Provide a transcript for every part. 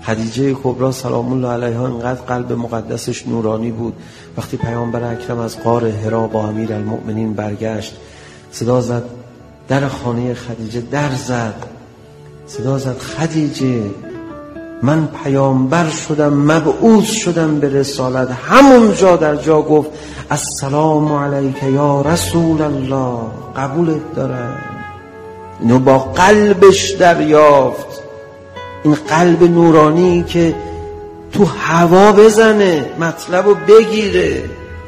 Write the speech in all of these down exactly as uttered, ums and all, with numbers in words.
خدیجه کبرا سلام الله علیها انقدر قلب مقدسش نورانی بود، وقتی پیامبر اکرم از غار حرا با امیرالمؤمنین برگشت، صدا زد، در خانه خدیجه در زد، صدا زد خدیجه من پیامبر شدم، مبعوث شدم به رسالت. همون جا در جا گفت السلام علیک یا رسول الله، قبولت دارم. اینو با قلبش دریافت، این قلب نورانی که تو هوا بزنه، مطلب رو بگیره.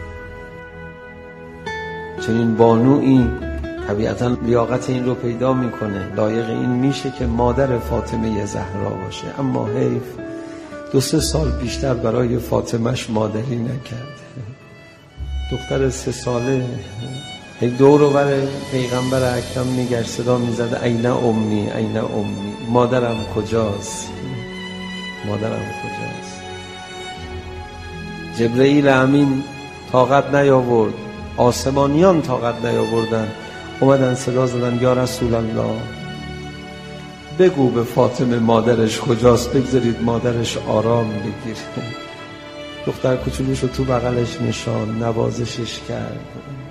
چنین بانویی طبیعتا لیاقت این رو پیدا میکنه، لایق این میشه که مادر فاطمه زهرا باشه. اما حیف دو سه سال بیشتر برای فاطمهش مادری نکرد. دختر سه ساله هی دور و بر پیغمبر اکرم میگشت، صدا میزد این امی این امی، مادرم کجاست، مادرم کجاست. جبرئیل امین طاقت نیاورد، آسمانیان طاقت نیاوردن، اومدن صدا زدن یا رسول الله بگو به فاطمه مادرش کجاست، بگذارید مادرش آرام بگیر. دختر کوچولوش رو تو بغلش نشان، نوازشش کرد،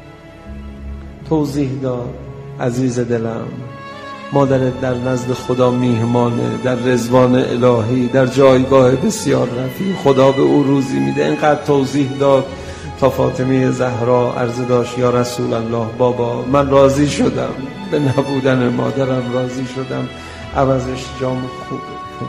توضیح داد عزیز دلم مادرت در نزد خدا میهمانه، در رضوان الهی، در جایگاه بسیار رفیع، خدا به او روزی میده. اینقدر توضیح داد تا فاطمه زهرا عرض داشت یا رسول الله بابا من راضی شدم، به نبودن مادرم راضی شدم، عوضش جام خوبه.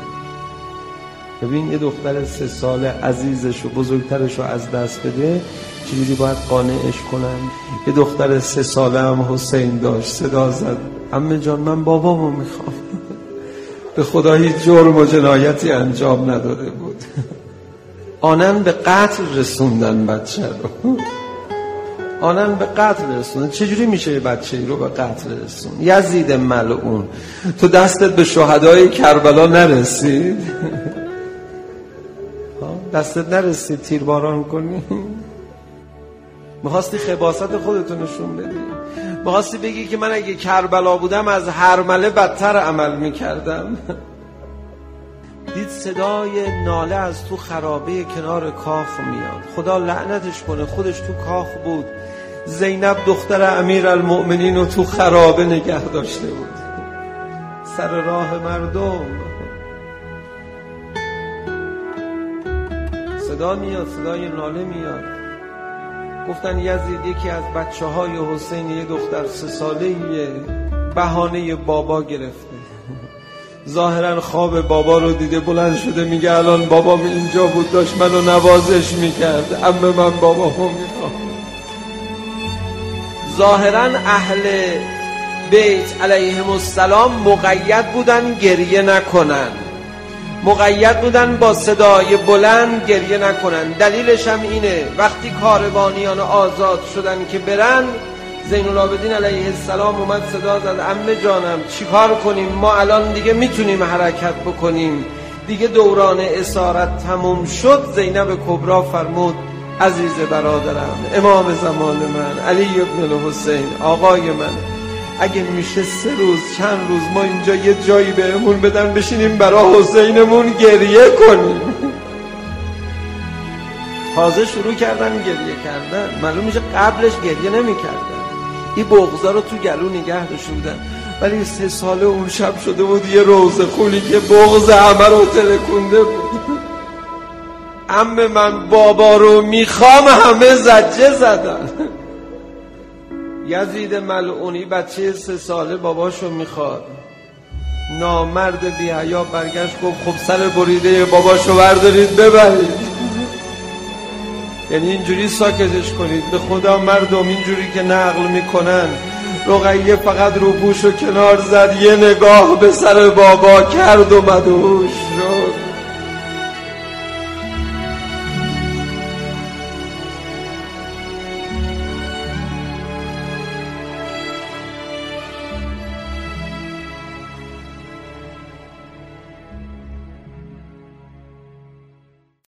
ببین یه دختر سه ساله عزیزش و بزرگترش رو از دست بده، چجوری باید قانعش کنن؟ یه دختر سه ساله هم حسین داشت، صدا زد عمه جان من بابامو میخوام. به خدا هیچ جرم و جنایتی انجام نداده بود. آنن به قتل رسوندن بچه رو، آنن به قتل رسوندن. چجوری میشه یه بچه ای رو به قتل رسون؟ یزید ملعون، تو دستت به شهدای کربلا نرسید؟ دستت نرسید تیرباران کنی؟ میخواستی خباثت خودتو نشون بدی؟ میخواستی بگی که من اگه کربلا بودم از هرمله بدتر عمل میکردم؟ دید صدای ناله از تو خرابه کنار کاخ میاد، خدا لعنتش کنه خودش تو کاخ بود، زینب دختر امیرالمؤمنین رو تو خرابه نگه داشته بود سر راه مردم. صدا میاد، صدای ناله میاد. گفتن یزید یکی از بچه های حسین یه دختر سه ساله‌ای بهانه بابا گرفته، ظاهرا خواب بابا رو دیده بلند شده میگه الان بابام اینجا بود داشت منو نوازش میکرد، عمه من بابامو میخوام. ظاهرا اهل بیت علیهم السلام مقید بودن گریه نکنن، مقید بودن با صدای بلند گریه نکنن. دلیلش هم اینه وقتی کاروانیان آزاد شدن که برن، زین العابدین علیه السلام اومد صدا زد عمه جانم چیکار کنیم، ما الان دیگه میتونیم حرکت بکنیم، دیگه دوران اسارت تموم شد. زینب کبرا فرمود عزیز برادرم، امام زمان من، علی ابن الحسین، آقای من، اگه میشه سه روز چند روز ما اینجا یه جایی بهمون بدن بشینیم برای حسینمون گریه کنیم. تازه شروع کردن گریه کردن، معلوم میشه قبلش گریه نمی کردن. این بغضا رو تو گلو نگه داشته بودن، ولی سه ساله اون شب شده بود یه روزه خولی که بغض همه رو ترکونده بود. عمه من بابا رو میخوام، همه زجه زدن. یزید ملعونی بچه سه ساله باباشو میخواد، نامرد بی حیا برگشت گفت خب سر بریده باباشو بردارید ببرید. یعنی اینجوری ساکتش کنید. به خدا مردم اینجوری که نقل میکنن رقیه فقط روپوشو کنار زد، یه نگاه به سر بابا کرد و مدهوش.